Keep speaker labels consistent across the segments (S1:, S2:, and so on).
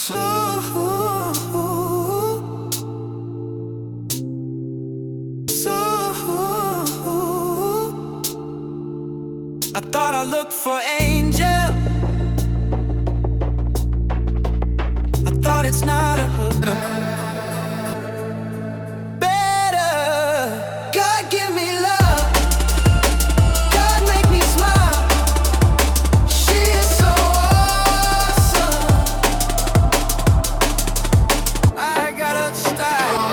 S1: I thought I looked for angel. I thought it's not a hook. Better, God give me love. God make me smile. She is so awesome. I got a style.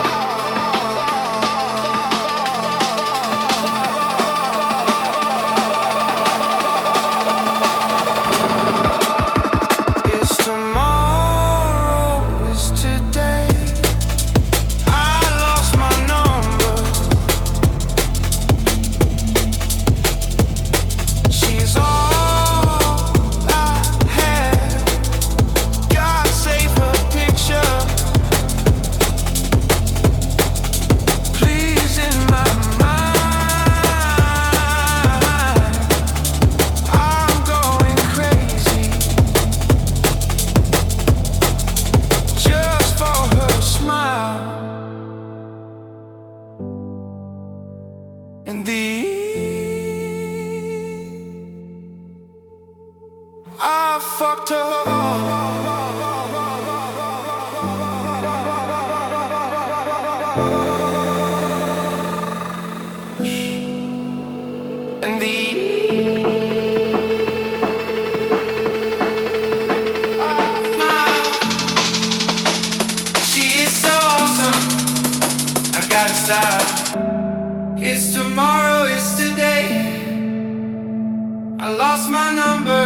S1: In the I fucked her. In the she is so awesome. I gotta stop. It's tomorrow, it's today. I lost my number.